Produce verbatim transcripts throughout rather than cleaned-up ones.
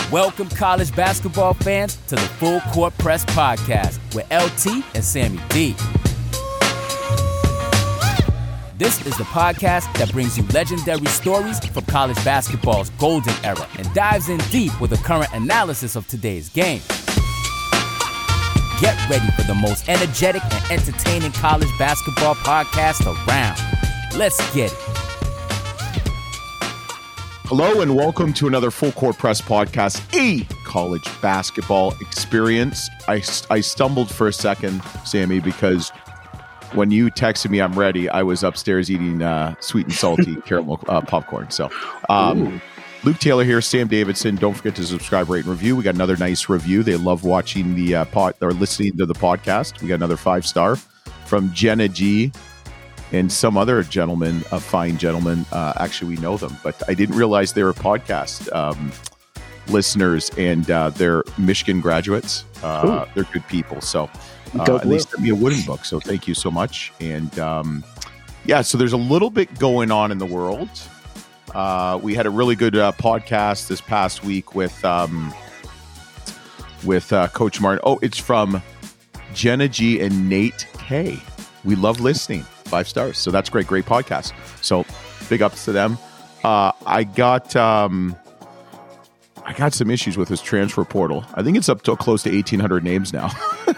Welcome, college basketball fans, to the Full Court Press Podcast with L T and Sammy D. This is the podcast that brings you legendary stories from college basketball's golden era and dives in deep with a current analysis of today's game. Get ready for the most energetic and entertaining college basketball podcast around. Let's get it. Hello and welcome to another Full Court Press Podcast, a college basketball experience. I, I stumbled for a second, Sammy, because when you texted me I'm ready, I was upstairs eating uh, sweet and salty caramel uh, popcorn. So um, Luke Taylor here, Sam Davidson. Don't forget to subscribe, rate, and review. We got another nice review. They love watching the uh, pod or listening to the podcast. We got another five star from Jenna G. And some other gentleman, a fine gentleman, uh, actually we know them, but I didn't realize they were podcast um, listeners, and uh, they're Michigan graduates. Uh, they're good people. So uh, at least sent me a wooden book. So thank you so much. And um, yeah, so there's a little bit going on in the world. Uh, we had a really good uh, podcast this past week with um, with uh, Coach Martin. Oh, it's from Jenna G and Nate K. We love listening. Five stars. So that's great. Great podcast. So big ups to them. Uh, I got um, I got some issues with this transfer portal. I think it's up to close to eighteen hundred names now.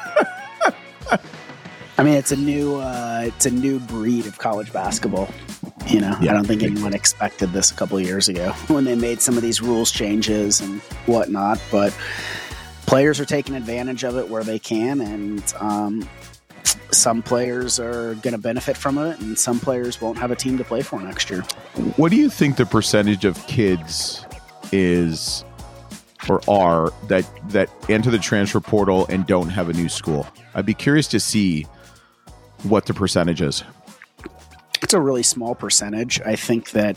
I mean, it's a new uh, it's a new breed of college basketball. You know, yeah. I don't think anyone expected this a couple of years ago when they made some of these rules changes and whatnot. But players are taking advantage of it where they can, and um, some players are going to benefit from it, and some players won't have a team to play for next year. What do you think the percentage of kids is or are that that enter the transfer portal and don't have a new school? I'd be curious to see what the percentage is. It's a really small percentage. I think that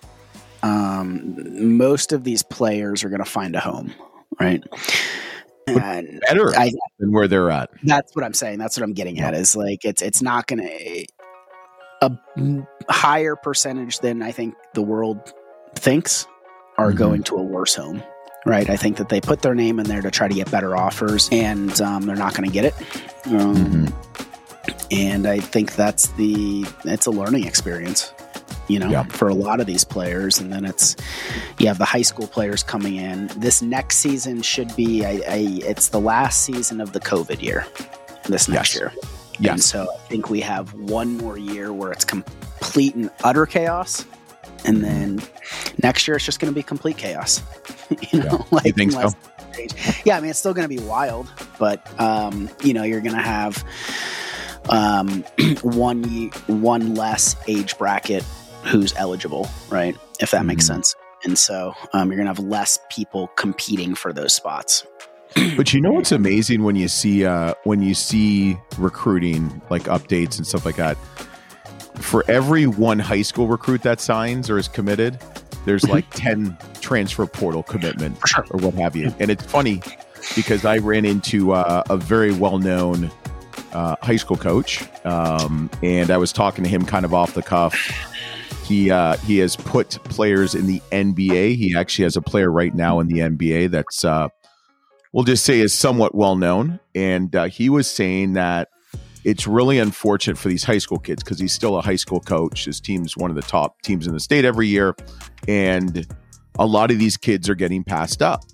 um, most of these players are going to find a home, right? And better I, than where they're at. That's what I'm saying. That's what I'm getting at. Is like it's it's not going to a higher percentage than I think the world thinks are mm-hmm. going to a worse home, right? I think that they put their name in there to try to get better offers, and um, they're not going to get it. Um, mm-hmm. And I think that's the it's a learning experience. You know, yeah. for a lot of these players. And then it's, you have the high school players coming in. This next season should be, I, I, it's the last season of the COVID year, this next yes. year. Yes. And so I think we have one more year where it's complete and utter chaos. And then next year, it's just going to be complete chaos. you know, yeah. like, you think so? Yeah, I mean, it's still going to be wild, but, um, you know, you're going to have um, one, one less age bracket who's eligible, right? If that mm-hmm. makes sense. And so um, you're going to have less people competing for those spots. But you know what's amazing when you see uh, when you see recruiting like updates and stuff like that? For every one high school recruit that signs or is committed, there's like ten transfer portal commitment sure. or what have you. And it's funny because I ran into uh, a very well-known uh, high school coach, um, and I was talking to him kind of off the cuff. He uh, he has put players in the N B A. He actually has a player right now in the N B A that's, uh, we'll just say, is somewhat well known. And uh, he was saying that it's really unfortunate for these high school kids because he's still a high school coach. His team's one of the top teams in the state every year. And a lot of these kids are getting passed up.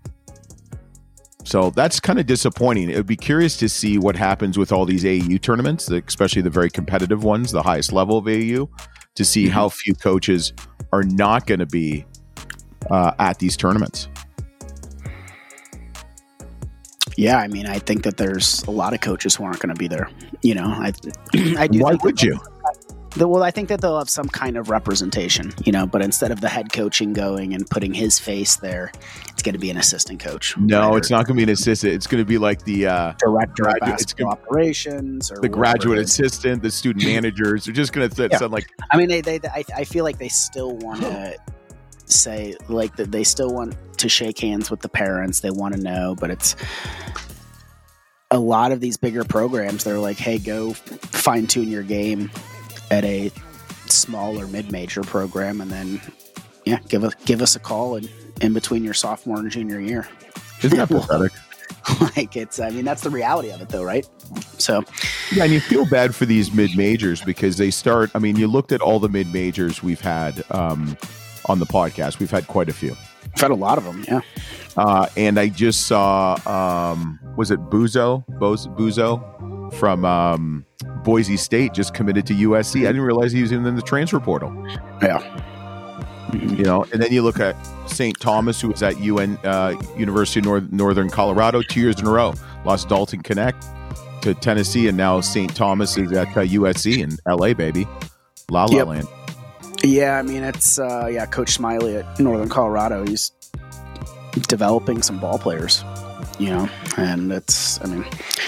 So that's kind of disappointing. It would be curious to see what happens with all these A A U tournaments, especially the very competitive ones, the highest level of A A U. To see mm-hmm. how few coaches are not going to be uh, at these tournaments. Yeah, I mean, I think that there's a lot of coaches who aren't going to be there. You know, I, I do. Why would you? Well, I think that they'll have some kind of representation, you know, but instead of the head coaching going and putting his face there, it's going to be an assistant coach. No, right? It's not going to be an assistant. It's going to be like the uh, director gradu- of basketball gonna, operations, or the graduate assistant, the student managers. They're just going to th- yeah. sound like. I mean, they, they, I, I feel like they still want to say like that. They still want to shake hands with the parents. They want to know, but it's a lot of these bigger programs. They're like, hey, go fine tune your game at a small or mid-major program, and then yeah, give us give us a call and in between your sophomore and junior year. Isn't that pathetic? Like it's, I mean, that's the reality of it though, right? So, yeah, and you feel bad for these mid-majors because they start, I mean, you looked at all the mid-majors we've had um, on the podcast. We've had quite a few. I've had a lot of them, yeah. Uh, and I just saw, um, was it Buzo? Boz- Buzo from um, Boise State just committed to U S C. I didn't realize he was even in the transfer portal. Yeah. You know, and then you look at Saint Thomas, who was at U N uh, University of North, Northern Colorado two years in a row, lost Dalton Connect to Tennessee, and now Saint Thomas is at uh, U S C in L A, baby. La La Yep. Land. Yeah, I mean, it's, uh, yeah, Coach Smiley at Northern Colorado, he's developing some ball players, you know, and it's, I mean,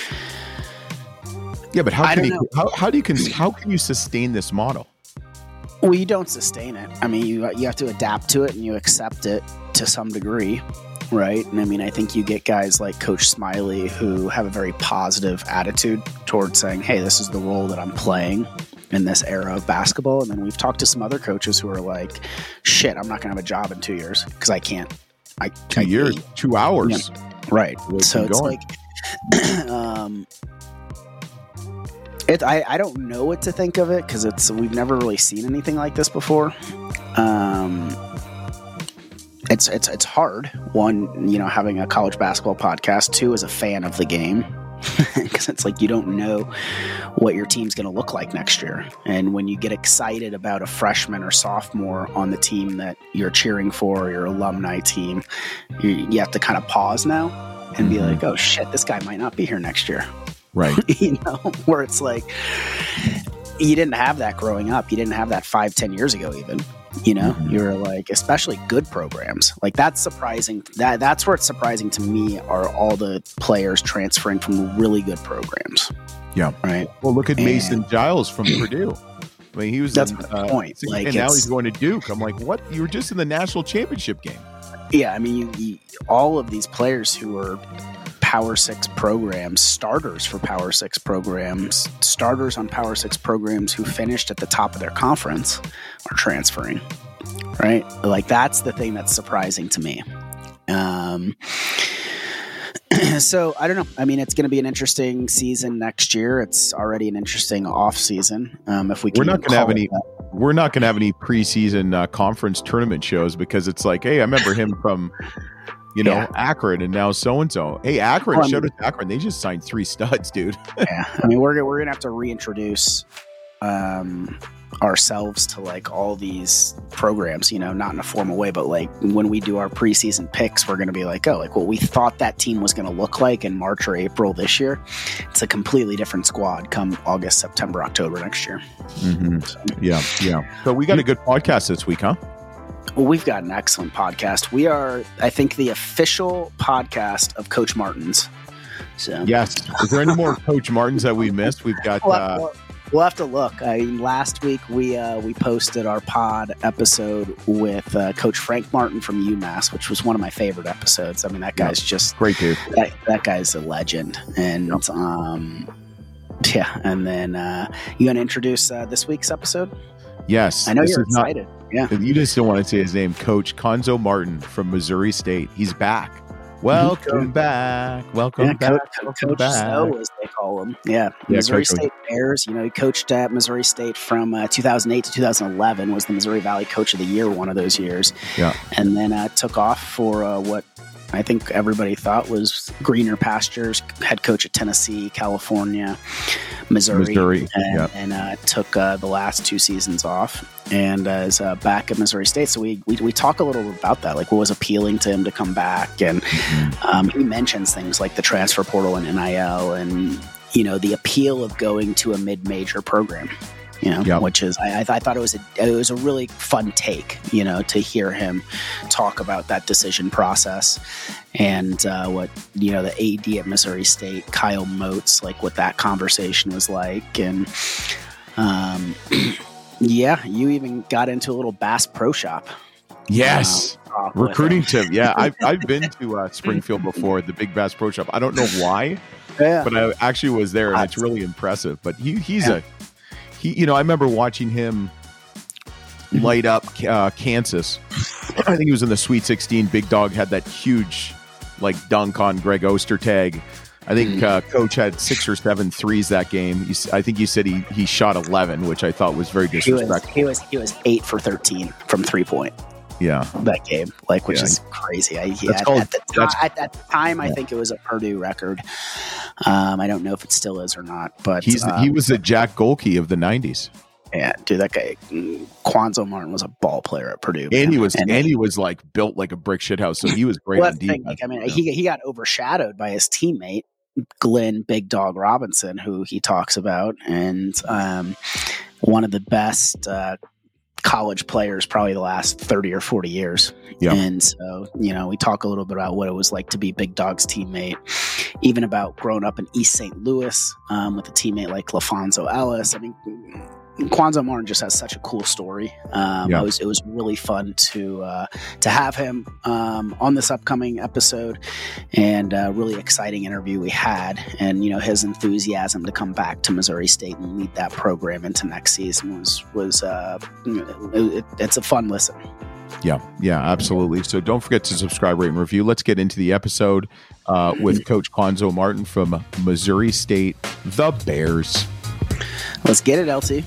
yeah, but how I can don't you, know. how, how do you can how can you sustain this model? Well, you don't sustain it. I mean, you you have to adapt to it and you accept it to some degree, right? And I mean, I think you get guys like Coach Smiley who have a very positive attitude towards saying, hey, this is the role that I'm playing in this era of basketball. And then we've talked to some other coaches who are like, shit, I'm not going to have a job in two years because I can't. I, Two I, years, two hours. Yeah, right. Where's So he it's going? like, um, It, I, I don't know what to think of it because it's we've never really seen anything like this before. Um, it's it's it's hard. One, you know, having a college basketball podcast. Two, as a fan of the game, because it's like you don't know what your team's going to look like next year. And when you get excited about a freshman or sophomore on the team that you're cheering for, or your alumni team, you, you have to kind of pause now and be Mhm. like, oh shit, this guy might not be here next year. Right. You know, where it's like you didn't have that growing up. You didn't have that five, ten years ago, even. You know, Mhm. you're like, especially good programs. Like that's surprising. That that's where it's surprising to me are all the players transferring from really good programs. Yeah. Right. Well, look at And- Mason Giles from Purdue. I mean, he was That's in, my uh, point. and Like, now it's- he's going to Duke. I'm like, what? You were just in the national championship game. Yeah. I mean, you, you, all of these players who are Power Six programs, starters for Power Six programs, starters on Power Six programs who finished at the top of their conference are transferring, right? Like that's the thing that's surprising to me. Um, so I don't know. I mean, it's going to be an interesting season next year. It's already an interesting off season. Um, if we can We're not even going to have call any. it that. We're not going to have any preseason uh, conference tournament shows because it's like, hey, I remember him from, you know, Yeah. Akron, and now so and so. Hey, Akron, Well, I shout mean- out to Akron. They just signed three studs, dude. Yeah, I mean, we're we're gonna have to reintroduce um, ourselves to like all these programs. You know, not in a formal way, but like when we do our preseason picks, we're gonna be like, oh, like what we thought that team was gonna look like in March or April this year. It's a completely different squad come August, September, October next year. Mm-hmm. Yeah, yeah. So we got a good podcast this week, huh? Well, we've got an excellent podcast. We are, I think, the official podcast of Coach Martin's. So Yes. Is there any more Coach Martins that we missed? We've got. We'll, Uh, we'll- we'll have to look. I mean, last week we uh, we posted our pod episode with uh, Coach Frank Martin from UMass, which was one of my favorite episodes. I mean, that guy's just great dude. that, that guy's a legend. And um, yeah, and then uh, you going to introduce uh, this week's episode? Yes. I know this you're is not- excited. Yeah. You just don't want to say his name, Coach Conzo Martin from Missouri State. He's back. Welcome back. Welcome Yeah, back. Coach, Welcome Coach back. Snow, as they call him. Yeah, Yeah, Missouri Coach- State Bears. You know, he coached at Missouri State from uh, two thousand eight to two thousand eleven. Was the Missouri Valley Coach of the Year one of those years. Yeah. And then uh, took off for uh, what I think everybody thought was greener pastures. Head coach at Tennessee, California, Missouri, Missouri, and, yeah. and uh, took uh, the last two seasons off. And uh, is uh, back at Missouri State. So we, we we talk a little about that, like what was appealing to him to come back, and um, he mentions things like the transfer portal and N I L, and you know the appeal of going to a mid-major program. You know, Yep. which is I, I thought it was a it was a really fun take. You know, to hear him talk about that decision process and uh, what you know the A D at Missouri State, Kyle Motes, like what that conversation was like, and um. Yeah, you even got into a little Bass Pro Shop. Yes. uh, talk with Recruiting him. tip. Yeah, I've, I've been to uh, Springfield before, the Big Bass Pro Shop. I don't know why, Yeah. but I actually was there, and Uh, it's really impressive. But he he's Yeah. a he. You know, I remember watching him light up uh, Kansas. I think he was in the Sweet sixteen. Big Dog had that huge like dunk on Greg Ostertag. I think uh, Coach had six or seven threes that game. He, I think he said he he shot eleven, which I thought was very disrespectful. He was he was, he was eight for thirteen from three point. Yeah, that game, like, which yeah. is crazy. I, That's at, called, at, the time, at that time, I yeah. think it was a Purdue record. Um, I don't know if it still is or not, but he's um, he was the Jack Golke of the nineties. Yeah, dude, that guy Quanzo Martin was a ball player at Purdue, man. and he was and, and he was like built like a brick shithouse. So he was great. Well, on thing, like, I mean, yeah. he he got overshadowed by his teammate Glenn Big Dog Robinson, who he talks about, and um, one of the best uh, college players probably the last thirty or forty years. Yeah. And so, you know, we talk a little bit about what it was like to be Big Dog's teammate, even about growing up in East Saint Louis um, with a teammate like LaFonso Ellis. I mean, Quanzo Martin just has such a cool story. Um, yeah. it was it was really fun to uh, to have him um, on this upcoming episode, and a really exciting interview we had. And you know, his enthusiasm to come back to Missouri State and lead that program into next season was was uh, it, it, it's a fun listen. Yeah, yeah, absolutely. So don't forget to subscribe, rate, and review. Let's get into the episode uh, with Coach Quanzo Martin from Missouri State, the Bears. Let's get it, L T.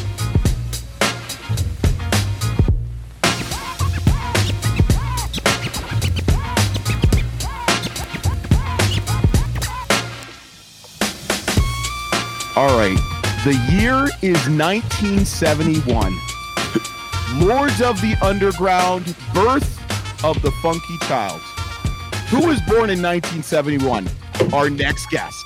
All right. The year is nineteen seventy-one. Lords of the Underground, birth of the funky child. Who was born in nineteen seventy-one? Our next guest.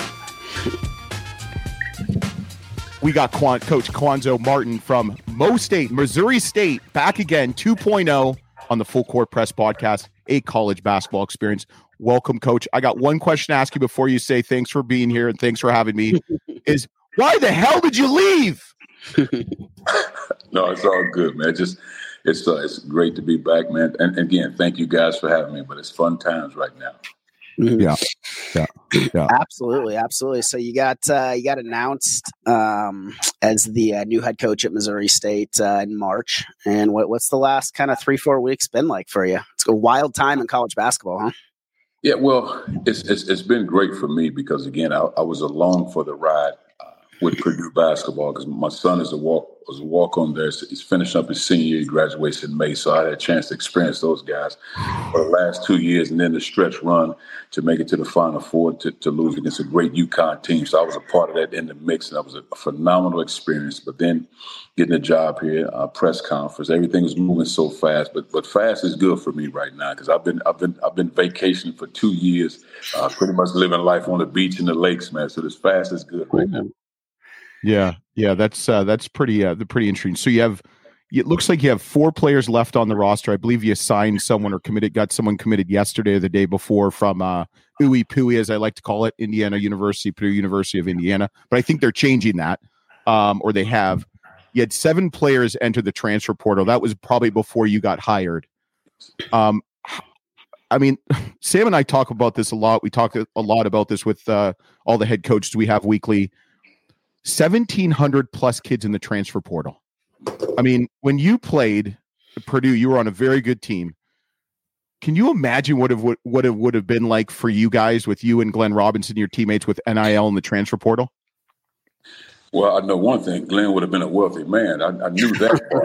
We got Quan- Coach Quanzo Martin from Mo State, Missouri State, back again, two point oh on the Full Court Press podcast, a college basketball experience. Welcome, Coach. I got one question to ask you before you say thanks for being here and thanks for having me. Is why the hell did you leave? No, it's all good, man. Just it's uh, it's great to be back, man. And again, thank you guys for having me. But it's fun times right now. Yeah, yeah, yeah. Absolutely, absolutely. So you got uh, you got announced um, as the uh, new head coach at Missouri State uh, in March. And what, what's the last kind of three, four weeks been like for you? It's a wild time in college basketball, huh? Yeah, well, it's it's, it's been great for me because again, I, I was along for the ride uh, with Purdue basketball because my son is a walk was a walk on there. He's finishing up his senior year. He graduates in May, so I had a chance to experience those guys for the last two years, and then the stretch run to make it to the Final Four to, to lose against a great UConn team. So I was a part of that in the mix, and that was a phenomenal experience. But then getting a job here, uh, press conference, everything was moving so fast. But but fast is good for me right now because I've been I've been I've been vacationing for two years, uh, pretty much living life on the beach and the lakes, man. So this fast is good right now. Yeah, yeah, that's uh, that's pretty uh, pretty interesting. So you have, it looks like you have four players left on the roster. I believe you signed someone or committed, got someone committed yesterday or the day before from uh, Ooey Pooey, as I like to call it, Indiana University, Purdue University of Indiana. But I think they're changing that, um, or they have. You had seven players enter the transfer portal. That was probably before you got hired. Um, I mean, Sam and I talk about this a lot. We talk a lot about this with uh, all the head coaches we have weekly. seventeen hundred plus kids in the transfer portal. I mean, when you played at Purdue, you were on a very good team. Can you imagine what it would what it would have been like for you guys with you and Glenn Robinson, your teammates with N I L in the transfer portal? Well, I know one thing. Glenn would have been a wealthy man. I, I knew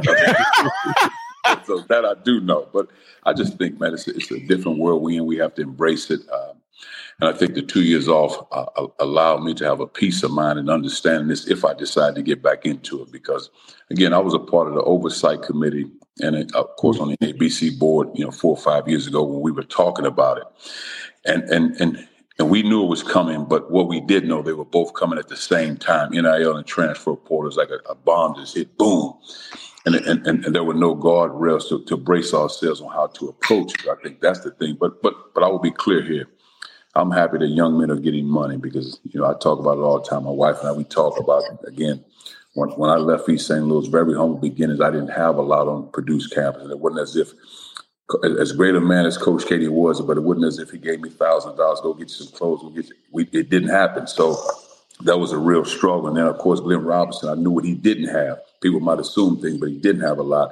that. So that I do know. But I just think, man, it's a, it's a different world we in. We have to embrace it. Um, And I think the two years off uh, allowed me to have a peace of mind and understanding this if I decide to get back into it. Because, again, I was a part of the oversight committee and, of course, on the A B C board, you know, four or five years ago when we were talking about it. And and and and we knew it was coming, but what we did know, they were both coming at the same time. N I L and transfer portal is like a, a bomb just hit, boom. And, and and and there were no guardrails to, to brace ourselves on how to approach it. I think that's the thing. But but but I will be clear here. I'm happy that young men are getting money because, you know, I talk about it all the time. My wife and I, we talk about it. Again, when, when I left East Saint Louis, very humble beginnings, I didn't have a lot on Purdue's campus. And it wasn't as if, as great a man as Coach Katie was, but it wasn't as if he gave me one thousand dollars, go get you some clothes. Go get you. We, it didn't happen. So that was a real struggle. And then, of course, Glenn Robinson, I knew what he didn't have. People might assume things, but he didn't have a lot.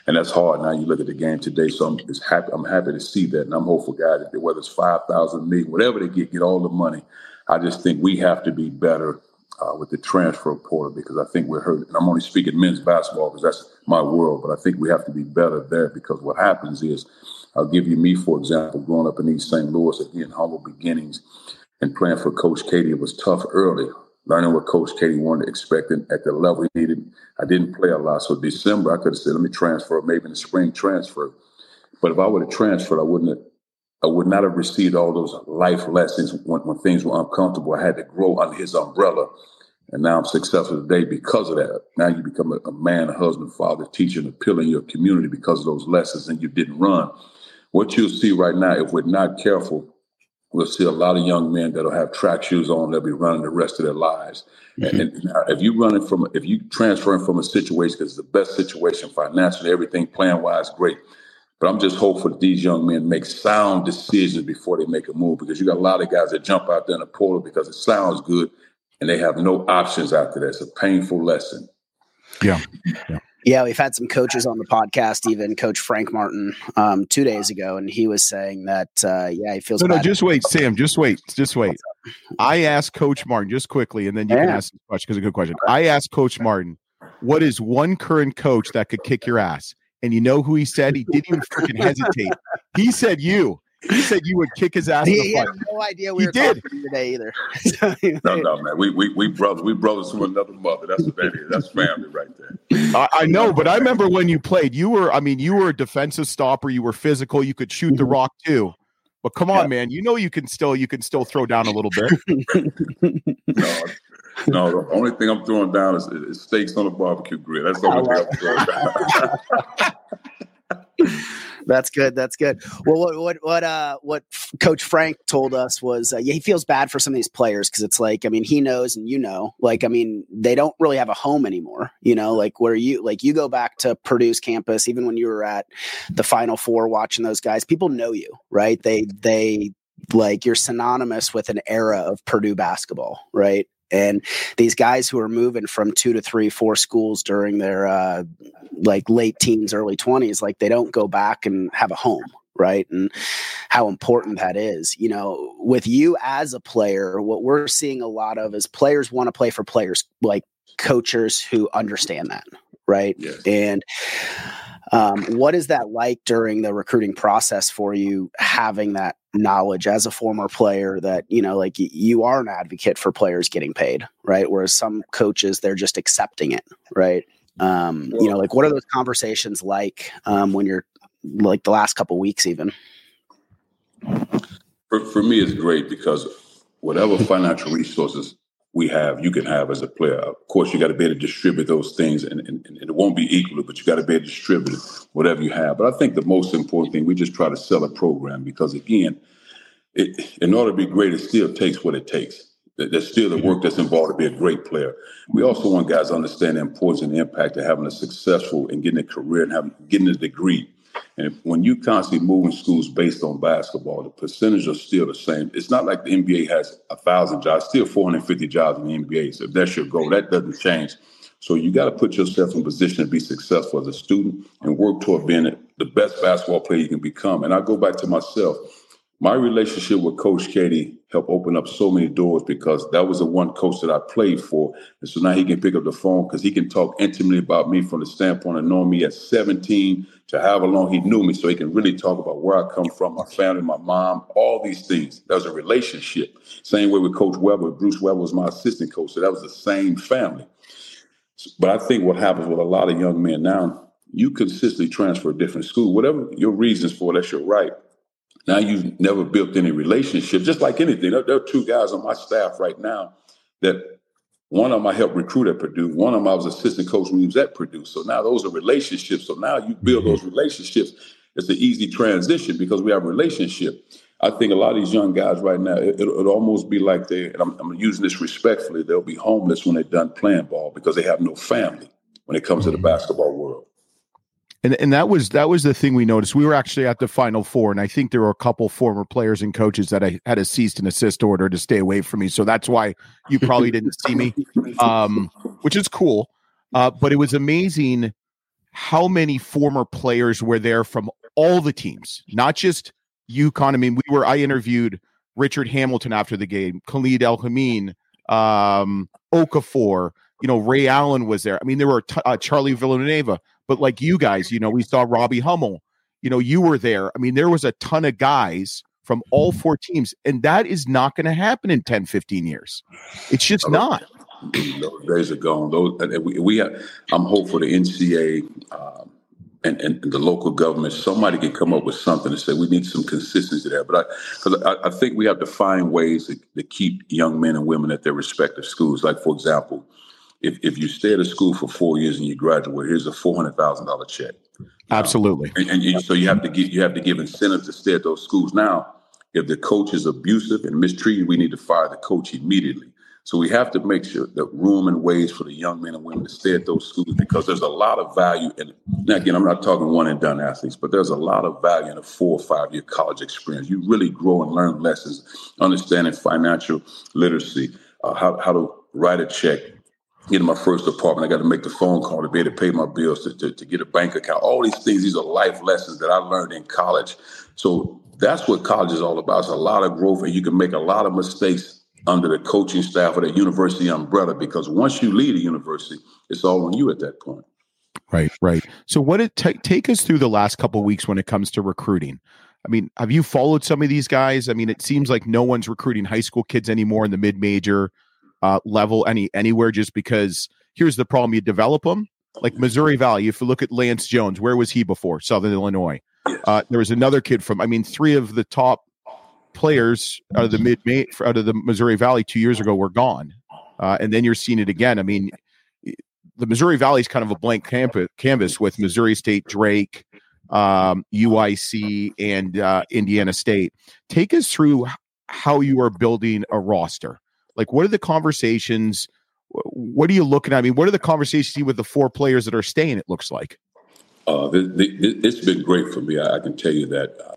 And that's hard. Now you look at the game today, so I'm just happy. I'm happy to see that, and I'm hopeful, guys, that whether it's five thousand, million, whatever they get, get all the money. I just think we have to be better uh, with the transfer portal because I think we're hurt. And I'm only speaking men's basketball because that's my world, but I think we have to be better there because what happens is, I'll give you me, for example, growing up in East Saint Louis, again, humble beginnings, and playing for Coach Katie. It was tough early. Learning what Coach Katie wanted, expecting at the level he needed. I didn't play a lot. So December, I could have said, let me transfer, maybe in the spring transfer. But if I would have transferred, I wouldn't have, I would not have received all those life lessons when, when things were uncomfortable. I had to grow under his umbrella. And now I'm successful today because of that. Now you become a, a man, a husband, father, teacher, and a pillar in your community because of those lessons, and you didn't run. What you'll see right now, if we're not careful, we'll see a lot of young men that'll have track shoes on. They'll be running the rest of their lives. Mm-hmm. And, and now if you running from, if you transferring from a situation, because it's the best situation financially, everything plan wise, great. But I'm just hopeful that these young men make sound decisions before they make a move, because you got a lot of guys that jump out there in the portal because it sounds good, and they have no options after that. It's a painful lesson. Yeah. Yeah. Yeah, we've had some coaches on the podcast, even Coach Frank Martin, um, two days ago, and he was saying that, uh, yeah, he feels no, bad. No, just wait, Sam, just wait, just wait. I asked Coach Martin, just quickly, and then you yeah. can ask the question because it's a good question. I asked Coach Martin, what is one current coach that could kick your ass? And you know who he said? He didn't even freaking hesitate. He said you. He said you would kick his ass. He, in the he fight. had no idea we he were did. talking today either. no, no, man. We we we brothers. We brothers from another mother. That's what that is. That's family right there. I, I know, but I remember when you played. You were, I mean, you were a defensive stopper. You were physical. You could shoot mm-hmm. the rock too. But come on, yeah. man. You know you can still you can still throw down a little bit. no, no. The only thing I'm throwing down is, is steaks on a barbecue grill. That's the only thing I'm throwing down. That's good. That's good. Well, what what what uh what Coach Frank told us was, uh, yeah, he feels bad for some of these players because it's like, I mean, he knows, and you know, like, I mean, they don't really have a home anymore. You know, like where you like you go back to Purdue's campus, even when you were at the Final Four watching those guys, people know you, right? They they like you're synonymous with an era of Purdue basketball, right? And these guys who are moving from two to three, four schools during their uh, like late teens, early twenties, like they don't go back and have a home, right? And how important that is. You know, with you as a player, what we're seeing a lot of is players want to play for players, like coaches who understand that, right? Yes. And um, what is that like during the recruiting process for you, having that knowledge as a former player that, you know, like you are an advocate for players getting paid, right? Whereas some coaches, they're just accepting it, right? Um, you know, like what are those conversations like um, when you're like the last couple of weeks even? For, for me, it's great because whatever financial resources we have, you can have as a player. Of course, you got to be able to distribute those things, and, and, and it won't be equally, but you got to be able to distribute whatever you have. But I think the most important thing, we just try to sell a program because, again, it, in order to be great, it still takes what it takes. There's still the work that's involved to be a great player. We also want guys to understand the importance and the impact of having a successful and getting a career and having getting a degree. And when you constantly moving schools based on basketball, the percentage are still the same. It's not like the N B A has a thousand jobs, still four hundred fifty jobs in the N B A. So if that's your goal, that doesn't change. So you got to put yourself in position to be successful as a student and work toward being the best basketball player you can become. And I go back to myself. My relationship with Coach Katie helped open up so many doors because that was the one coach that I played for. And so now he can pick up the phone because he can talk intimately about me from the standpoint of knowing me at seventeen to however long he knew me. So he can really talk about where I come from, my family, my mom, all these things. That was a relationship. Same way with Coach Weber. Bruce Weber was my assistant coach. So that was the same family. But I think what happens with a lot of young men now, you consistently transfer to different schools. Whatever your reasons for, that's your right. Now you've never built any relationship, just like anything. There, there are two guys on my staff right now that one of them I helped recruit at Purdue. One of them I was assistant coach when he was at Purdue. So now those are relationships. So now you build those relationships. It's an easy transition because we have a relationship. I think a lot of these young guys right now, it, it'll, it'll almost be like they, and I'm, I'm using this respectfully, they'll be homeless when they're done playing ball because they have no family when it comes to the basketball world. And and that was that was the thing we noticed. We were actually at the Final Four, and I think there were a couple former players and coaches that I had a cease and assist order to stay away from me. So that's why you probably didn't see me, um, which is cool. Uh, but it was amazing how many former players were there from all the teams, not just UConn. I mean, we were, I interviewed Richard Hamilton after the game, Khalid El-Hameen, um, Okafor, you know, Ray Allen was there. I mean, there were t- uh, Charlie Villanueva, but like you guys, you know, we saw Robbie Hummel, you know, you were there. I mean, there was a ton of guys from all four teams, and that is not going to happen in ten, fifteen years. It's just oh, not. Those days are gone. Those, we, we have, I'm hopeful the N C A A um, and, and the local government, somebody can come up with something to say we need some consistency there. But I, cause I, I think we have to find ways to, to keep young men and women at their respective schools. Like, for example, if, if you stay at a school for four years and you graduate, here's a four hundred thousand dollars check. Absolutely. Um, and and you, so you have to give, you have to give incentives to stay at those schools. Now, if the coach is abusive and mistreated, we need to fire the coach immediately. So we have to make sure that room and ways for the young men and women to stay at those schools, because there's a lot of value in it. Now, again, I'm not talking one and done athletes, but there's a lot of value in a four or five year college experience. You really grow and learn lessons, understanding financial literacy, uh, how, how to write a check, get my first apartment. I got to make the phone call to be able to pay my bills, to, to, to get a bank account. All these things, these are life lessons that I learned in college. So that's what college is all about. It's a lot of growth, and you can make a lot of mistakes under the coaching staff of the university umbrella, because once you leave the university, it's all on you at that point. Right, right. So what it t- take us through the last couple of weeks when it comes to recruiting. I mean, have you followed some of these guys? I mean, it seems like no one's recruiting high school kids anymore in the mid-major uh, level any anywhere, just because here's the problem. You develop them like Missouri Valley. If you look at Lance Jones, where was he before? Southern Illinois. Yes. Uh, there was another kid from, I mean, three of the top players out of the mid out of the Missouri Valley two years ago were gone. Uh, and then you're seeing it again. I mean, the Missouri Valley is kind of a blank camp- canvas with Missouri State, Drake, um, U I C, and uh, Indiana State. Take us through how you are building a roster. Like, what are the conversations? What are you looking at? I mean, what are the conversations with the four players that are staying, it looks like? Uh, the, the, it's been great for me. I, I can tell you that. Uh,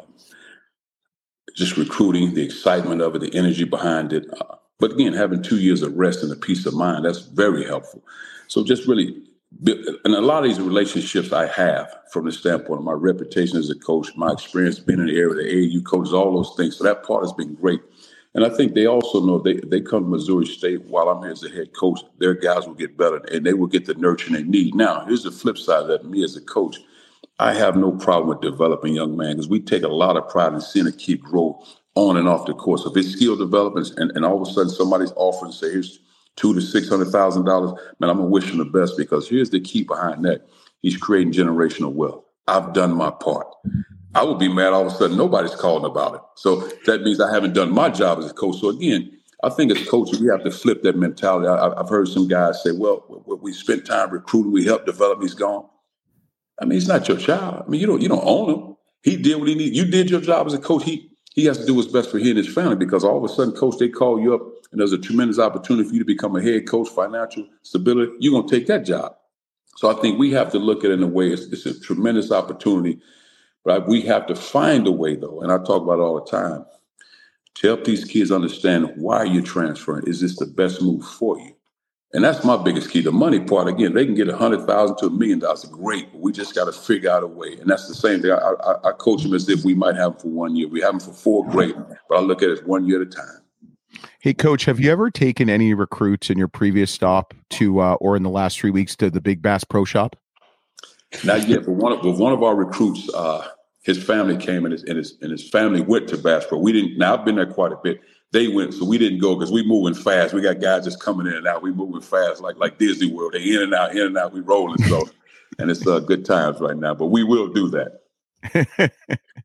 just recruiting, the excitement of it, the energy behind it. Uh, but again, having two years of rest and a peace of mind, that's very helpful. So just really, and a lot of these relationships I have from the standpoint of my reputation as a coach, my experience being in the area, the A A U coaches, all those things. So that part has been great. And I think they also know they, they come to Missouri State while I'm here as the head coach, their guys will get better and they will get the nurturing they need. Now, here's the flip side of that. Me as a coach, I have no problem with developing young man, because we take a lot of pride in seeing a kid grow on and off the course. If it's skill development and, and all of a sudden somebody's offering to say, here's two to six hundred thousand dollars, man, I'm gonna wish him the best, because here's the key behind that. He's creating generational wealth. I've done my part. I would be mad all of a sudden nobody's calling about it. So that means I haven't done my job as a coach. So again, I think as coaches, we have to flip that mentality. I, I've heard some guys say, well, we spent time recruiting, we helped develop, he's gone. I mean, he's not your child. I mean, you don't you don't own him. He did what he needed. You did your job as a coach. He he has to do what's best for he and his family, because all of a sudden, coach, they call you up and there's a tremendous opportunity for you to become a head coach, financial stability. You're going to take that job. So I think we have to look at it in a way, it's, it's a tremendous opportunity. But we have to find a way, though, and I talk about it all the time, to help these kids understand why you're transferring. Is this the best move for you? And that's my biggest key. The money part, again, they can get a hundred thousand to a million dollars. Great. But we just got to figure out a way. And that's the same thing. I, I, I coach them as if we might have them for one year. We have them for four, great. But I look at it one year at a time. Hey, Coach, have you ever taken any recruits in your previous stop to, uh, or in the last three weeks to the Big Bass Pro Shop? Not yet. But one of, but one of our recruits, uh, his family came and his, and his and his family went to Bass Pro. We didn't. Now I've been there quite a bit. They went, so we didn't go because we moving fast. We got guys just coming in and out. We moving fast like like Disney World. They in and out, in and out. We rolling. So, and it's uh, good times right now. But we will do that.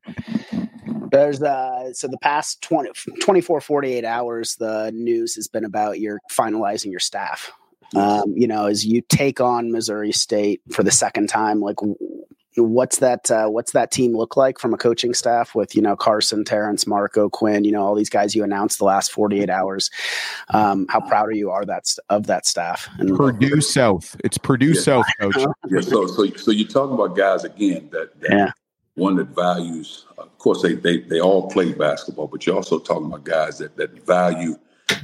There's uh, so the past twenty, twenty-four, forty-eight hours, the news has been about you're finalizing your staff. Um, you know, as you take on Missouri State for the second time, like what's that? Uh, what's that team look like from a coaching staff with, you know, Carson, Terrence, Marco, Quinn, you know, all these guys you announced the last forty-eight hours. Um, how proud are you are that of that staff? And Purdue South. It's Purdue yeah. South, Coach. Yeah. So, so, so you're talking about guys again that, that yeah. one that values. Of course, they they they all play basketball, but you're also talking about guys that that value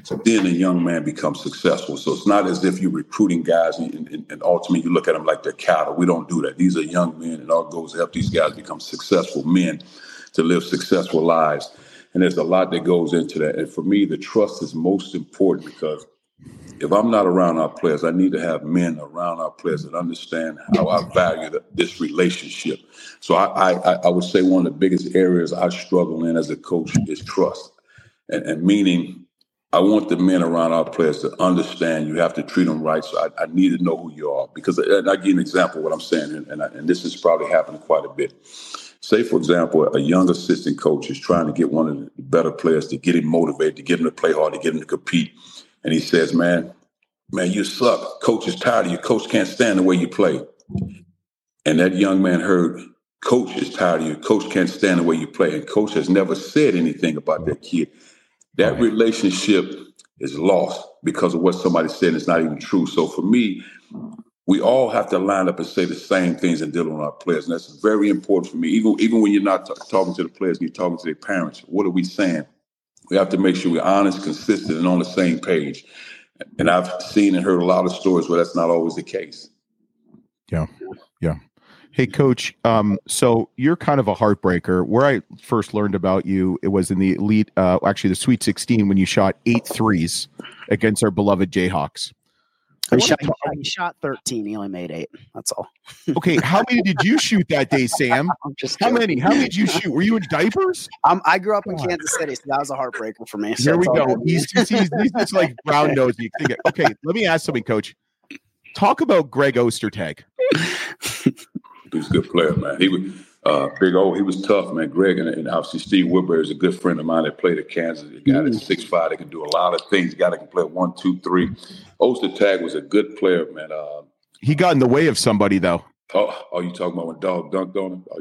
then a young man becomes successful. So it's not as if you're recruiting guys and, and, and ultimately you look at them like they're cattle. We don't do that. These are young men, and our goal is to help these guys become successful men to live successful lives. And there's a lot that goes into that. And for me, the trust is most important, because if I'm not around our players, I need to have men around our players that understand how I value the, this relationship. So I, I, I would say one of the biggest areas I struggle in as a coach is trust. And, and meaning I want the men around our players to understand you have to treat them right. So I, I need to know who you are. Because, and I give you an example of what I'm saying, and, and, I, and this has probably happened quite a bit. Say, for example, a young assistant coach is trying to get one of the better players to get him motivated, to get him to play hard, to get him to compete. And he says, man, man, you suck. Coach is tired of you. Coach can't stand the way you play. And that young man heard, coach is tired of you. Coach can't stand the way you play. And coach has never said anything about that kid. That relationship is lost because of what somebody said. It's not even true. So for me, we all have to line up and say the same things and deal with our players. And that's very important for me. Even, even when you're not t- talking to the players and you're talking to their parents, what are we saying? We have to make sure we're honest, consistent, and on the same page. And I've seen and heard a lot of stories where that's not always the case. Yeah, yeah. Hey, Coach, um, so you're kind of a heartbreaker. Where I first learned about you, it was in the elite, uh, actually the Sweet sixteen, when you shot eight threes against our beloved Jayhawks. He shot, he shot thirteen. He only made eight. That's all. Okay, how many did you shoot that day, Sam? I'm just how kidding. many? How many did you shoot? Were you in diapers? Um, I grew up in Kansas City, so that was a heartbreaker for me. So there we go. good. He's, he's, he's, he's just like brown nosy. Okay, let me ask something, Coach. Talk about Greg Ostertag. He was a good player, man. He was uh, big old. He was tough, man. Greg and, and obviously Steve Woodbury is a good friend of mine that played at Kansas. A guy that's six five that can do a lot of things. A guy that can play one, two, three. Ostertag was a good player, man. Uh, he got in the way of somebody, though. Oh, are you talking about when Dog dunked on him? Oh,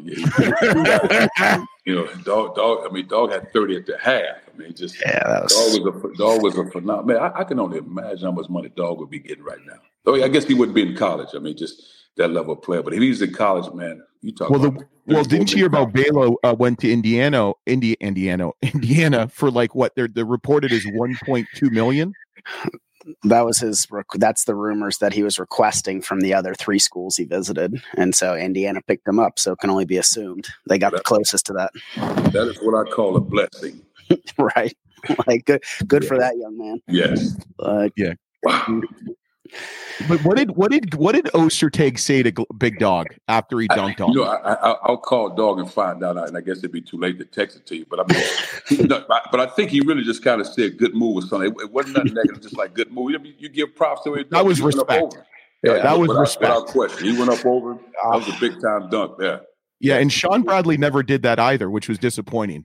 yeah. You know, Dog, Dog. I mean, Dog had thirty at the half. I mean, just yeah, that was... Dog was a Dog was a phenomenal. Man, I, I can only imagine how much money Dog would be getting right now. Oh, I guess he wouldn't be in college. I mean, just that level of player. But if he was in college, man, you talk well, about. The, well, didn't you hear about Baylor uh, went to Indiana, Indi- Indiana, Indiana for like what they're, they're reported is one point two million. That was his. That's the rumors that he was requesting from the other three schools he visited, and so Indiana picked him up. So it can only be assumed they got that, the closest to that. That is what I call a blessing, right? Like good, good yeah. for that young man. Yes. Uh, yeah. Wow. But what did what did what did Ostertag say to Big Dog after he dunked I, on? You know, I, I, I'll call Dog and find out, and I guess it'd be too late to text it to you. But I mean, no, but I think he really just kind of said good move or something. It, it wasn't nothing negative, just like good move. You, you give props to it. That was respect. Yeah, yeah, that was without, respect. Without question, he went up over. That was a big time dunk there. Yeah, and Sean Bradley never did that either, which was disappointing.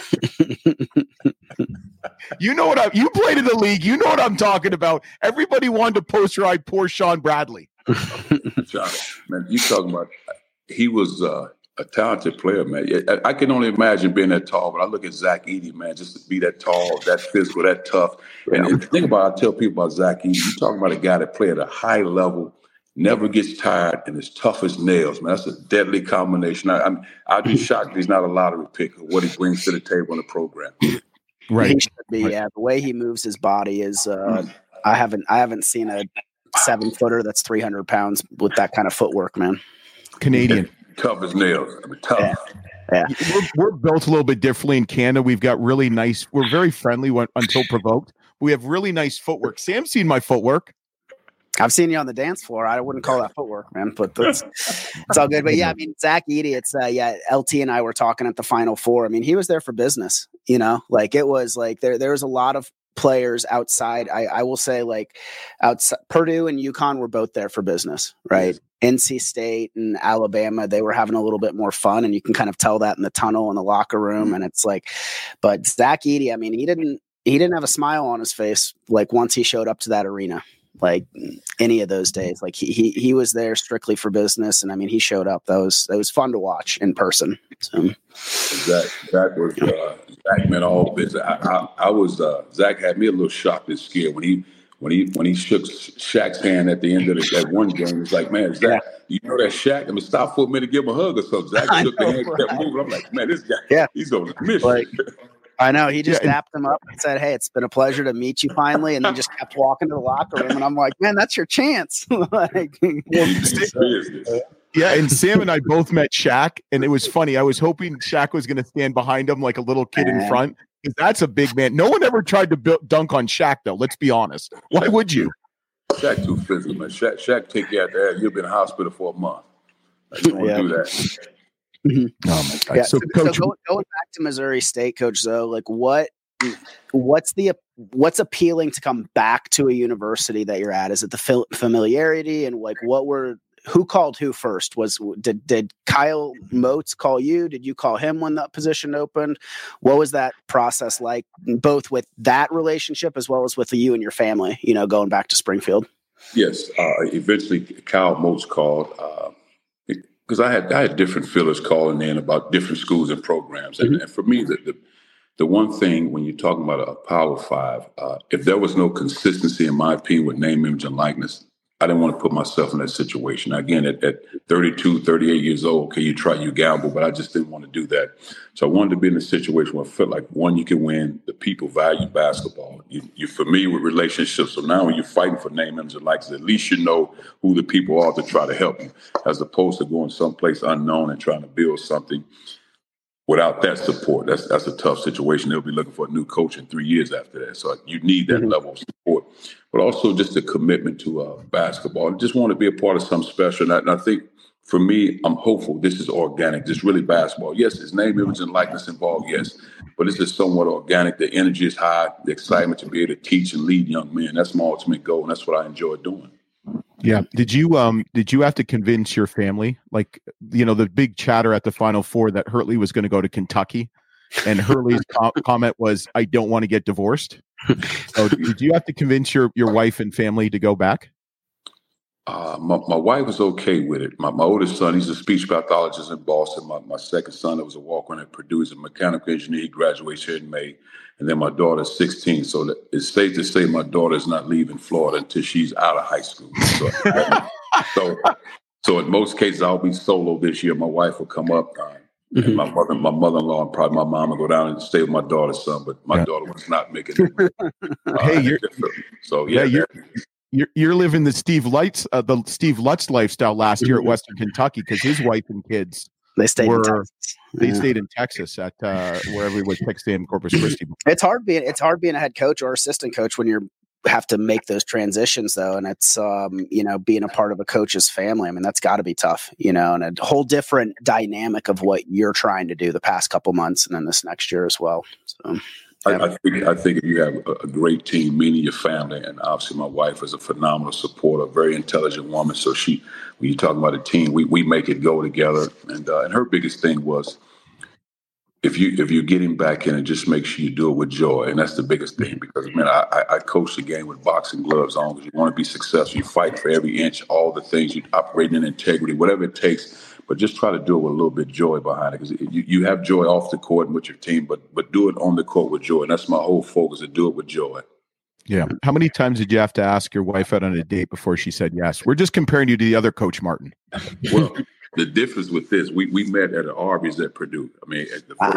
You know what I you played in the league, you know what I'm talking about. Everybody wanted to posterize poor Sean Bradley. John, man, you talking about he was uh, a talented player, man. I, I can only imagine being that tall, but I look at Zach Edey, man, just to be that tall, that physical, that tough. And, and think about I tell people about Zach Edey, you're talking about a guy that played at a high level, never gets tired, and is tough as nails, man. That's a deadly combination. I, I'm I'd be shocked if he's not a lottery pick of what he brings to the table in the program. Right. He should be, yeah. The way he moves his body is uh, I haven't I haven't seen a seven footer that's three hundred pounds with that kind of footwork, man. Canadian. Yeah, tough as nails. I mean, tough. Yeah. Yeah. We're, we're built a little bit differently in Canada. We've got really nice, we're very friendly when, until provoked. We have really nice footwork. Sam's seen my footwork. I've seen you on the dance floor. I wouldn't call that footwork, man, but that's it's all good. But yeah, I mean, Zach Edey, it's uh, yeah, L T and I were talking at the Final Four. I mean, he was there for business, you know, like it was like there, there was a lot of players outside. I, I will say like outside Purdue and UConn were both there for business, right? Yes. N C State and Alabama, they were having a little bit more fun, and you can kind of tell that in the tunnel in the locker room. Mm-hmm. And it's like, but Zach Edey, I mean, he didn't, he didn't have a smile on his face like once he showed up to that arena. Like any of those days, like he, he he was there strictly for business, and I mean he showed up. That was that was fun to watch in person. So. Zach, Zach was uh, Zach meant all business. I, I, I was uh, Zach had me a little shocked and scared when he when he when he shook Shaq's hand at the end of the, that one game. It's like, man, Zach, you know that Shaq? I mean, stop for a minute, give him a hug or something. Zach shook the hand, kept moving. I'm like, man, this guy, yeah. he's on a mission. Like, I know. He just Yeah, and- dapped him up and said, "Hey, it's been a pleasure to meet you finally." And then just kept walking to the locker room. And I'm like, "Man, that's your chance." Like, yeah, and Sam and I both met Shaq, and it was funny. I was hoping Shaq was going to stand behind him like a little kid in front, because that's a big man. No one ever tried to build, dunk on Shaq, though. Let's be honest. Why would you? Shaq too physical, man. Shaq, Shaq take you out there. You'll be in the hospital for a month. Like, you don't want to Yeah. do that. Mhm. Oh my God. Yeah. So, So, Coach, so going, going back to Missouri State, Coach Zoe, like what, what's the what's appealing to come back to a university that you're at? Is it the fil- familiarity and like what were who called who first? Was did did Kyle Moats call you? Did you call him when that position opened? What was that process like, both with that relationship as well as with you and your family? You know, going back to Springfield. Yes. Uh, eventually, Kyle Moats called. Uh, Because I had I had different fillers calling in about different schools and programs, and, Mm-hmm. and for me, the, the the one thing when you're talking about a Power Five, uh, if there was no consistency, in my opinion, with name, image, and likeness, I didn't want to put myself in that situation. Again, at, at thirty-two, thirty-eight years old, okay, you try, you gamble, but I just didn't want to do that. So I wanted to be in a situation where I felt like, one, you can win, the people value basketball. You, you're familiar with relationships, so now when you're fighting for name, image, and likeness, at least you know who the people are to try to help you, as opposed to going someplace unknown and trying to build something without that support. That's that's a tough situation. They'll be looking for a new coach in three years after that. So you need that Mm-hmm. level of support, but also just a commitment to uh, basketball. I just want to be a part of something special. And I, and I think for me, I'm hopeful this is organic. This is really basketball. Yes, it's name, image, and likeness involved, yes. But this is somewhat organic. The energy is high, the excitement to be able to teach and lead young men. That's my ultimate goal, and that's what I enjoy doing. yeah. Did you um did you have to convince your family, like, you know, the big chatter at the Final Four that Hurley was going to go to Kentucky, and Hurley's com- comment was, "I don't want to get divorced." So did you have to convince your your wife and family to go back? Uh, my, my wife was okay with it. My, my oldest son, he's a speech pathologist in Boston. My, my second son, that was a walk-on at Purdue, is a mechanical engineer. He graduates here in May. And then my daughter's sixteen. So that, it's safe to say my daughter's not leaving Florida until she's out of high school. So, so, so in most cases, I'll be solo this year. My wife will come up. Uh, Mm-hmm. and my mother, my mother-in-law, and probably my mom will go down and stay with my daughter's son. But my Yeah. daughter was not making it. Uh, Hey, you're- so yeah, Yeah, you're- that- You're you're living the Steve Lights, uh, the Steve Lutz lifestyle last year at Western Kentucky, because his wife and kids They stayed in were Texas. they Yeah. stayed in Texas at uh, wherever he was, Texas A and M Corpus Christi. It's hard being it's hard being a head coach or assistant coach when you're have to make those transitions though, and it's um you know being a part of a coach's family. I mean, that's got to be tough, you know, and a whole different dynamic of what you're trying to do the past couple months and then this next year as well. So I, I think I think if you have a, a great team, meaning your family, and obviously my wife is a phenomenal supporter, very intelligent woman. So she, when you're talking about a team, we we make it go together. And uh, and her biggest thing was, if you if you're getting back in, and just make sure you do it with joy, and that's the biggest thing. Because man, I I, I coach the game with boxing gloves on, because you want to be successful. You fight for every inch, all the things. You operate in integrity, whatever it takes. But just try to do it with a little bit of joy behind it, because you, you have joy off the court and with your team, but but do it on the court with joy. And that's my whole focus, to do it with joy. Yeah. How many times did you have to ask your wife out on a date before she said yes? We're just comparing you to the other Coach Martin. Well, the difference with this, we, we met at an Arby's at Purdue. I mean, at the first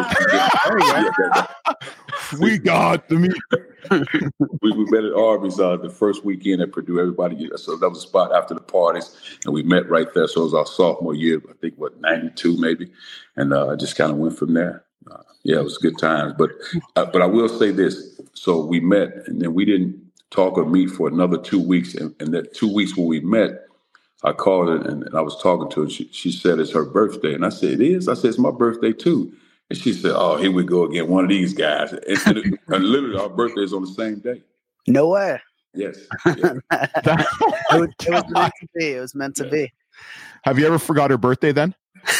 Ah, weekend, We got the meet. we, we met at Arby's uh, the first weekend at Purdue. Everybody, so that was a spot after the parties, and we met right there. So it was our sophomore year, I think, what, ninety-two maybe, and uh, I just kind of went from there. Uh, yeah, it was good times. But uh, but I will say this: so we met, and then we didn't talk or meet for another two weeks. And, and that two weeks when we met, I called her and, and I was talking to her. She, she said it's her birthday, and I said, "It is." I said, "It's my birthday too." And she said, "Oh, here we go again, one of these guys." And, and, it, and literally, our birthday is on the same day. no way. Yes. Yeah. it, was, it was meant to be. It was meant to be. Have you ever forgot her birthday then?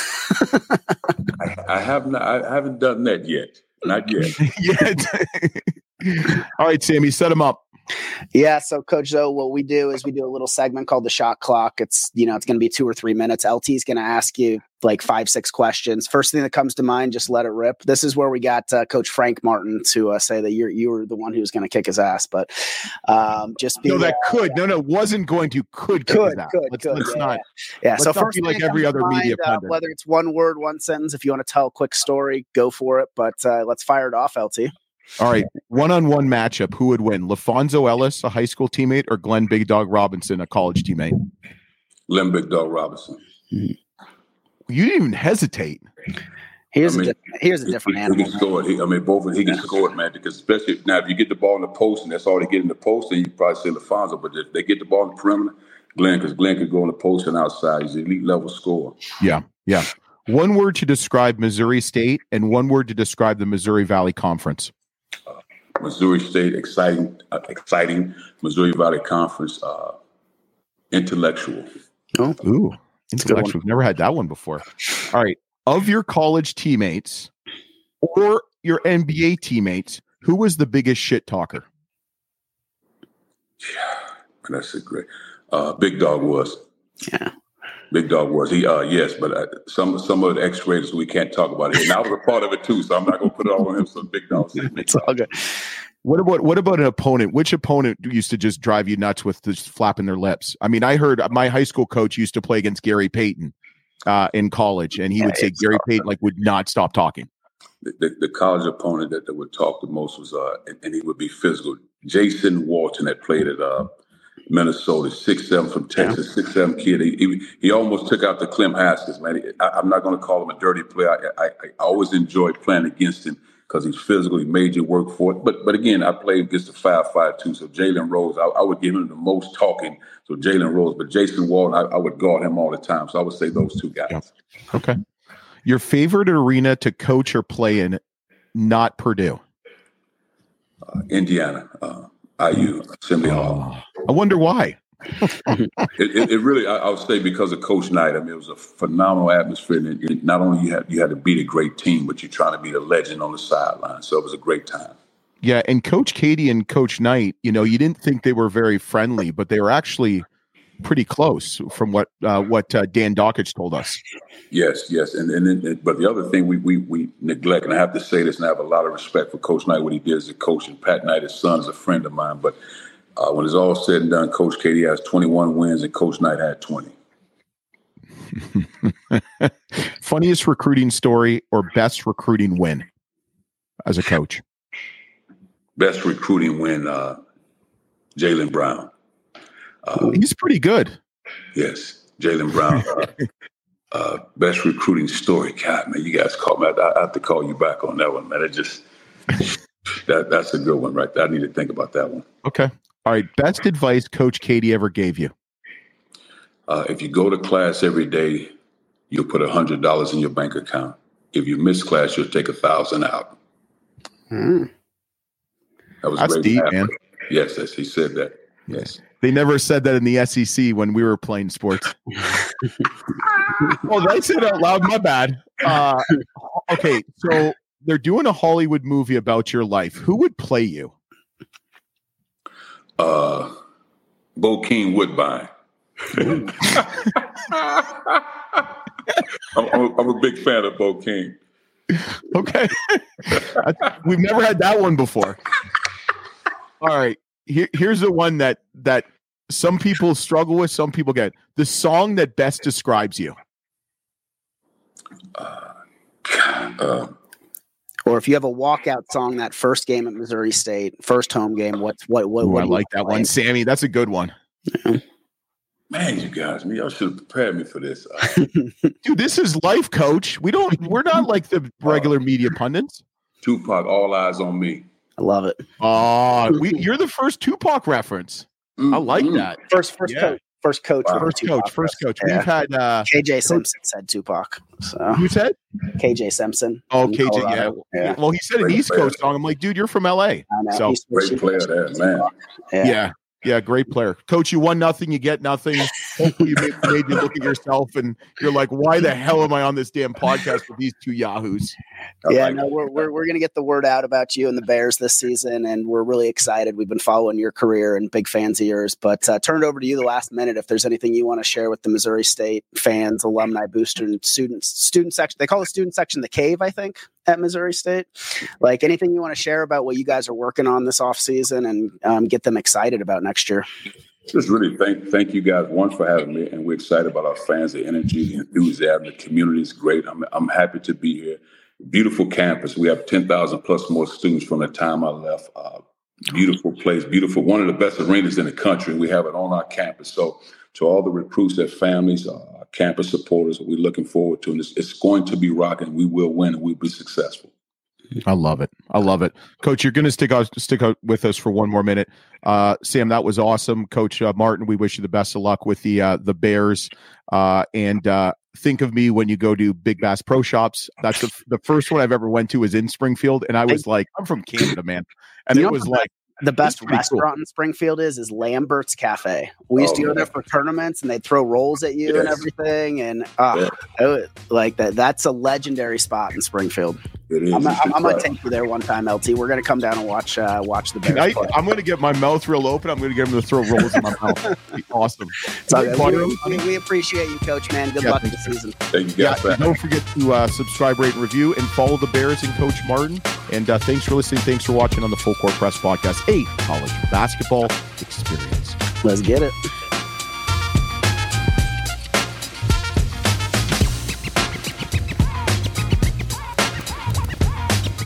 I, I have not. I haven't done that yet. Not yet. Yeah. All right, Sammy, set him up. Yeah, so Coach Zoe, what we do is we do a little segment called the shot clock. It's, you know, it's going to be two or three minutes. L T is going to ask you like five, six questions. First thing that comes to mind, just let it rip. This is where we got uh, Coach Frank Martin to uh, say that you're you were the one who was going to kick his ass, but um, just be, no, that uh, could no, no, wasn't going to could kick could his ass. could let's, could let's yeah, not yeah. let's So not first be like thing that every comes other to media mind, uh, pundit. whether it's one word, one sentence, if you want to tell a quick story, go for it. But uh, let's fire it off, L T. All right, one-on-one matchup. Who would win? LaFonso Ellis, a high school teammate, or Glenn Big Dog Robinson, a college teammate? Glenn Big Dog Robinson. You didn't even hesitate. Here's I mean, a di- here's a different he, animal. He can score it. He, I mean, both of he can score it, man. Because especially now, if you get the ball in the post and that's all they get in the post, then you probably say LaFonso. But if they get the ball in the perimeter, Glenn, because Glenn could go in the post and outside. He's an elite level scorer. Yeah, yeah. One word to describe Missouri State, and one word to describe the Missouri Valley Conference. Uh, Missouri State, exciting, uh, exciting. Missouri Valley Conference, uh, intellectual. Oh, ooh, intellectual. We've never had that one before. All right. Of your college teammates or your N B A teammates, who was the biggest shit talker? Yeah, that's a great. Uh, Big Dog was. Yeah. Big Dog was. He, uh, yes, but uh, some some of the X-raters we can't talk about it. And I was a part of it too, so I'm not going to put it all on him. So Big Dog said Big Dog. Okay. What about what about an opponent? Which opponent used to just drive you nuts with just flapping their lips? I mean, I heard my high school coach used to play against Gary Payton uh, in college, and he Yeah, would say Gary Payton like would not stop talking. The, the, the college opponent that, that would talk the most was, uh, and, and he would be physical. Jason Walton that played at uh, Minnesota, six seven from Texas, six seven kid. He, he he almost took out the Clem Haskins, man. I, I'm not going to call him a dirty player. I, I, I always enjoyed playing against him because he's physical. He made you work for it. But but again, I played against the five five two. So Jalen Rose, I, I would give him the most talking. So Jalen Rose, but Jason Walton, I, I would guard him all the time. So I would say those two guys. Yeah. Okay. Your favorite arena to coach or play in, not Purdue? Uh, Indiana, uh, I U, Assembly Hall. I wonder why. it, it, it really, I, I would say, because of Coach Knight. I mean, it was a phenomenal atmosphere. And it, not only you had you had to beat a great team, but you're trying to beat a legend on the sideline. So it was a great time. Yeah, and Coach Katie and Coach Knight, you know, you didn't think they were very friendly, but they were actually pretty close from what uh, what uh, Dan Dockich told us. Yes, yes, and and then, but the other thing we we we neglect, and I have to say this, and I have a lot of respect for Coach Knight, what he did as a coach, and Pat Knight, his son, is a friend of mine. But uh, when it's all said and done, Coach Katie has twenty-one wins, and Coach Knight had twenty. Funniest recruiting story or best recruiting win as a coach? Best recruiting win, uh, Jaylen Brown. Uh, He's pretty good. Yes, Jaylen Brown. Uh, uh, best recruiting story. God, man, you guys called me. I, I have to call you back on that one, man. It just that that's a good one, right there. I need to think about that one. Okay. All right. Best advice Coach Katie ever gave you? Uh, if you go to class every day, you'll put a hundred dollars in your bank account. If you miss class, you'll take a thousand out. Mm. That was That's great. deep, man. Yes, yes, he said that. Yes. They never said that in the S E C when we were playing sports. Oh, did I say it out loud? My bad. Uh, okay, so they're doing a Hollywood movie about your life. Who would play you? Uh, Bokeem Woodbine. I'm, I'm, a, I'm a big fan of Bokeem. Okay. We've never had that one before. All right. Here, here's the one that that some people struggle with, some people get. The song that best describes you. Uh, uh, Or if you have a walkout song that first game at Missouri State, first home game, what's what what, Ooh, what I like that one, Sammy. That's a good one. Yeah. Man, you guys, me, y'all should have prepared me for this. Uh, Dude, this is life, coach. We don't we're not like the regular media pundits. Tupac, All Eyes on Me. I love it. Oh, we you're the first Tupac reference. I like Mm-hmm. that. First first Yeah. coach. First coach. Wow. with First Tupac coach, first coach. Yeah. We've had uh K J Simpson said Tupac. So who said? K J Simpson. Oh, from K J, yeah. Colorado. yeah. Well, he said an Great East player. Coast song. I'm like, dude, you're from L A. I know. So He's- Great he's- player there, man. Yeah. yeah, yeah, great player. Coach, you won nothing, you get nothing. hopefully you made, made you look at yourself and you're like, why the hell am I on this damn podcast with these two yahoos? Yeah, no, we're we're we're gonna get the word out about you and the Bears this season, and we're really excited. We've been following your career and big fans of yours. But uh, turn it over to you the last minute if there's anything you want to share with the Missouri State fans, alumni, booster, and students, student section. They call the student section the Cave, I think, at Missouri State. Like anything you want to share about what you guys are working on this off season and um, get them excited about next year. Just really thank thank you guys once for having me, and we're excited about our fans, the energy, the enthusiasm. The community is great. I'm I'm happy to be here. Beautiful campus. We have ten thousand plus more students from the time I left. Uh, beautiful place, beautiful, one of the best arenas in the country. We have it on our campus. So to all the recruits, their families, uh, campus supporters, we're looking forward to it. It's, it's going to be rocking. We will win and we'll be successful. I love it. I love it. Coach, you're going to stick out, stick out with us for one more minute. Uh, Sam, that was awesome. Coach uh, Martin, we wish you the best of luck with the uh, the Bears. Uh, and uh, think of me when you go to Big Bass Pro Shops. That's the, the first one I've ever went to was in Springfield. And I was like, I'm from Canada, man. And you it was like, the best pretty restaurant cool. in Springfield is is Lambert's Cafe. We used Oh, to go man. there for tournaments, and they'd throw rolls at you and Yes. everything. And uh, it was, like that, that's a legendary spot in Springfield. It is. I'm, It's I'm, I'm gonna exciting. take you there one time, L T. We're gonna come down and watch uh, watch the Bears I, play. I'm going to get my mouth real open. I'm going to get him to throw rolls in my mouth. It'd be awesome. So, uh, Butter- we, we, we appreciate you, Coach. Man, good Yeah, luck thank this you. season. Thank you Yeah, guys. and don't forget to uh, subscribe, rate, and review, and follow the Bears and Coach Martin. And uh, thanks for listening. Thanks for watching on the Full Court Press Podcast, a college basketball experience. Let's get it.